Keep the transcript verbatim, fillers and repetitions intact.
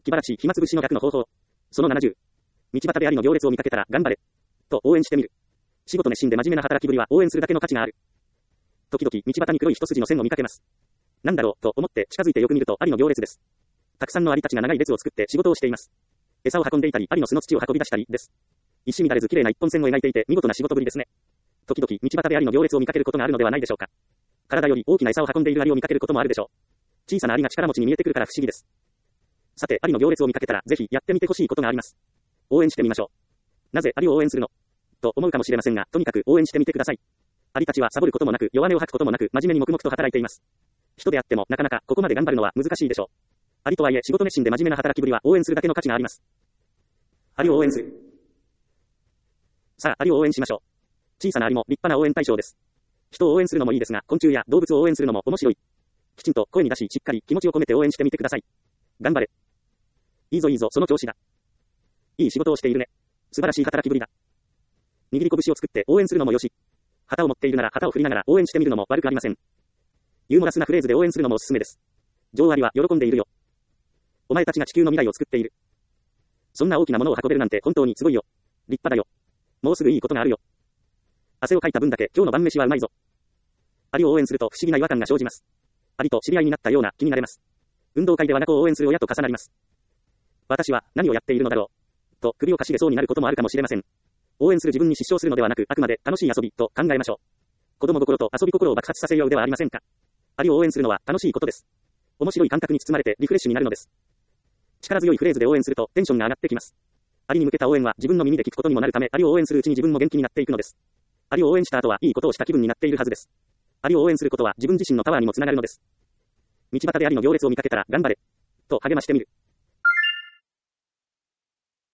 気晴らし、暇つぶしの逆の方法。そのななじゅう。道端でアリの行列を見かけたら頑張れ。と応援してみる。仕事熱心で真面目な働きぶりは応援するだけの価値がある。時々道端に黒い一筋の線を見かけます。なんだろうと思って近づいてよく見るとアリの行列です。たくさんのアリたちが長い列を作って仕事をしています。餌を運んでいたり、アリの巣の土を運び出したりです。一糸乱れず綺麗な一本線を描いていて見事な仕事ぶりですね。時々道端でアリの行列を見かけることがあるのではないでしょうか。体より大きな餌を運んでいるアリを見かけることもあるでしょう。小さなアリが力持ちに見えてくるから不思議です。さて、アリの行列を見かけたらぜひやってみてほしいことがあります。応援してみましょう。なぜアリを応援するのと思うかもしれませんが、とにかく応援してみてください。アリたちはサボることもなく、弱音を吐くこともなく、真面目に黙々と働いています。人であってもなかなかここまで頑張るのは難しいでしょう。アリとはいえ仕事熱心で真面目な働きぶりは応援するだけの価値があります。アリを応援する。さあ、アリを応援しましょう。小さなアリも立派な応援対象です。人を応援するのもいいですが、昆虫や動物を応援するのも面白い。きちんと声に出し、しっかり気持ちを込めて応援してみてください。頑張れ。いいぞいいぞ、その調子だ。いい仕事をしているね。素晴らしい働きぶりだ。握り拳を作って応援するのもよし。旗を持っているなら旗を振りながら応援してみるのも悪くありません。ユーモラスなフレーズで応援するのもおすすめです。女王アリは喜んでいるよ。お前たちが地球の未来を作っている。そんな大きなものを運べるなんて本当にすごいよ。立派だよ。もうすぐいいことがあるよ。汗をかいた分だけ今日の晩飯はうまいぞ。アリを応援すると不思議な違和感が生じます。アリと知り合いになったような気になれます。運動会では仲を応援する親と重なります。私は何をやっているのだろう。と首をかしげそうになることもあるかもしれません。応援する自分に失笑するのではなく、あくまで楽しい遊びと考えましょう。子供心と遊び心を爆発させようではありませんか。アリを応援するのは楽しいことです。面白い感覚に包まれてリフレッシュになるのです。力強いフレーズで応援するとテンションが上がってきます。アリに向けた応援は自分の耳で聞くことにもなるため、アリを応援するうちに自分も元気になっていくのです。アリを応援した後はいいことをした気分になっているはずです。アリを応援することは自分自身のパワーにもつながるのです。道端でアリの行列を見かけたら頑張れと励ましてみる。